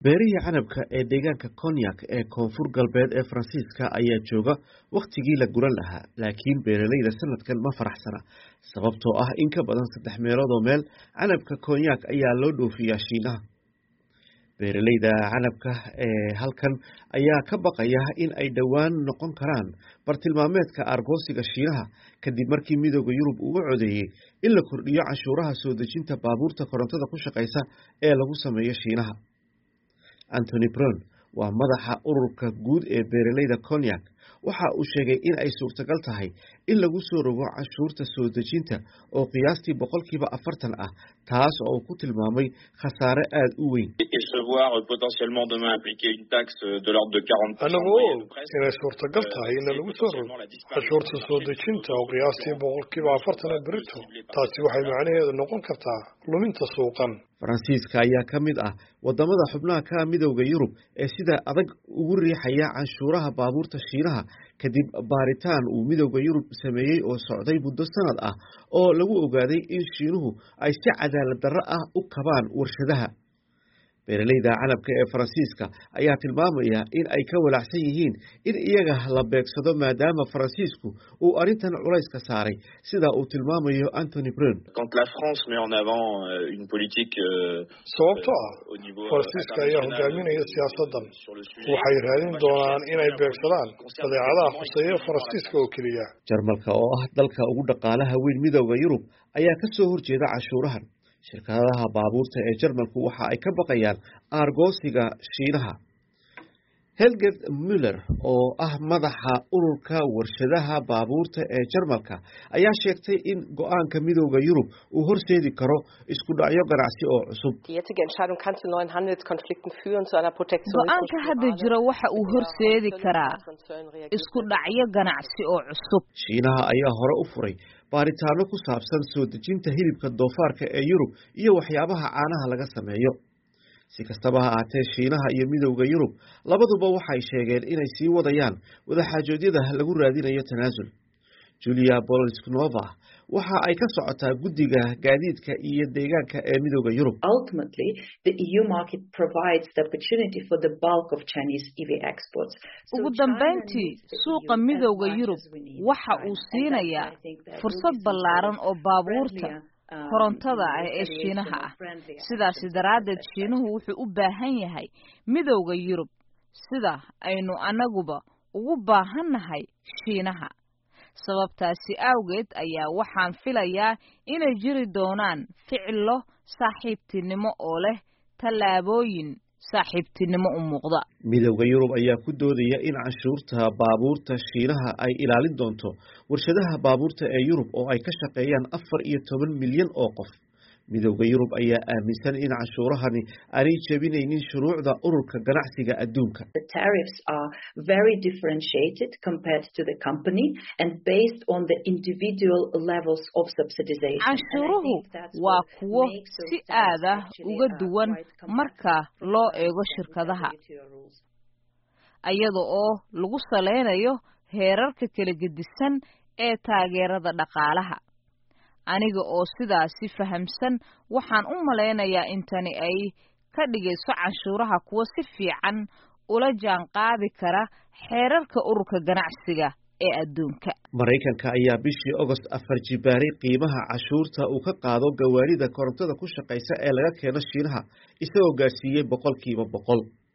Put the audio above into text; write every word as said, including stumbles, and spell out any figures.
beerihii canabka ee deegaanka Cognac ee koonfur galbeed ee Faransiiska ayaa jooga waqtigii la guran lahaa, laakiin beeralayda sanadkan ma faraxsana sababtoo ah in ka badan saddex meelood oo meel canabka Cognac ayaa loo dhoofiyaa Shiinaha. Beeralayda canabka ee halkan ayaa ka baqaya in ay dhowaan noqon karaan bartilmaameedka argoosiga Shiinaha kadib markii midowga Yurub uu u codeeyay in la kordhiyo canshuuraha soo dejinta baabuurta korontada ku shaqeysa ee lagu sameeyo Shiinaha. Anthony Brown waa madaxa ururka guud ee beeralayda Cognac. Waxa uu sheegay in ay suurtagal tahay in lagu soo rogo canshuurta soo dejinta oo qiyaastii boqolkiiba afartan ah, taas oo uu ku tilmaamay khasaare aad u weyn. Anagu inay suurtagal tahay in lagu soo rogo canshuurta soo dejinta oo qiyaastii boqolkiiba afartan ah berito. Taasi waxay macnaheedu noqon kartaa luminta suuqan. Faransiiska ayaa ka mid ah wadamada xubnaha ka midowga Yurub ee sida adag ugu riixaya canshuuraha baabuurta Shiinaha kadib baaritaan uu midowga Yurub sameeyay oo socday muddo sanad ah oo lagu ogaaday in Shiinuhu ay si cadaalad darro ah u kabaan warshadaha. Beeralayda canabka ee Faransiiska ayaa tilmaamaya in ay ka walaacsan yihiin in iyaga la beegsado maadaama Faransiisku uu arintan culays ka saaray sida uu tilmaamayo Anthony Brown. Sababtoo ah Faransiiska ayaa hogaaminaya siyaasadan, waxay raadin doonaan inay beegsadaan badeecadaha khuseeya Faransiiska oo keliya. Jarmalka oo ah dalka ugu dhaqaalaha weyn midowga Yurub ayaa ka soo horjeeda canshuurahan. Shirkadaha baabuurta ee Jarmalku waxa ay ka baqayaan argoosiga Shiinaha. Helge Müller oo ah madaxa ururka warshadaha baabuurta ee Jarmalka ayaa sheegtay in go'aanka midowga Yurub uu horseedi karo isku dhacyo ganacsi oo cusub. Go'aanka hadda jira waxa uu horseedi karaa isku dhacyo ganacsi oo cusub. Shiinaha ayaa hore u furay baaritaano ku saabsan soo dejinta hilibka doofaarka ee Yurub iyo waxyaabaha caanaha laga sameeyo. Si kastaba ha ahaatee, Shiinaha iyo midowga Yurub labaduba waxay sheegeen inay sii wadayaan wadaxaajoodyada lagu raadinayo tanaasul. Julia Bolsknova waxa ay ka socotaa guddiga gaadiidka iyo deegaanka ee midowga Yurub. Ultimately, the E U market provides the opportunity for the bulk of Chinese E V exports. Ugu dambeyntii, suuqa midowga Yurub waxa uu siinayaa fursad ballaaran oo baabuurta korontada ah ee Shiinaha ah. Sidaas daraaddeed, Shiinuhu wuxuu u baahan yahay midowga Yurub sida aynu anaguba ugu baahannahay Shiinaha. Sababtaasi awgeed ayaa waxaan filayaa inay jiri doonaan ficilo saaxiibtinimo oo leh tallaabooyin saaxiibtinimo u muuqda. Midowga Yurub ayaa ku doodaya in canshuurta baabuurta Shiinaha ay ilaalin doonto warshadaha baabuurta ee Yurub oo ay ka shaqeeyaan afar iyo toban milyan oo qof. Midowga Yurub ayaa aaminsan in canshuurahani aanay jebinaynin shuruucda ururka ganacsiga adduunka. The tariffs are very differentiated compared to the company and based on the individual levels of subsidization. Canshuuruhu waa kuwo si aad ah uga duwan marka loo eego shirkadaha, iyada oo lagu saleynayo heerarka kala gedisan ee taageerada dhaqaalaha. Aniga oo sidaasi fahamsan, waxaan u maleynayaa in tani ay ka dhigayso canshuuraha kuwa si fiican ula jaan qaadi kara xeerarka ururka ganacsiga ee adduunka. Mareykanka ayaa bishii August afar jibaaray qiimaha canshuurta uu ka qaado gawaarida korontada ku shaqeysa ee laga keeno Shiinaha, isagoo gaarsiiyay boqolkiiba boqol.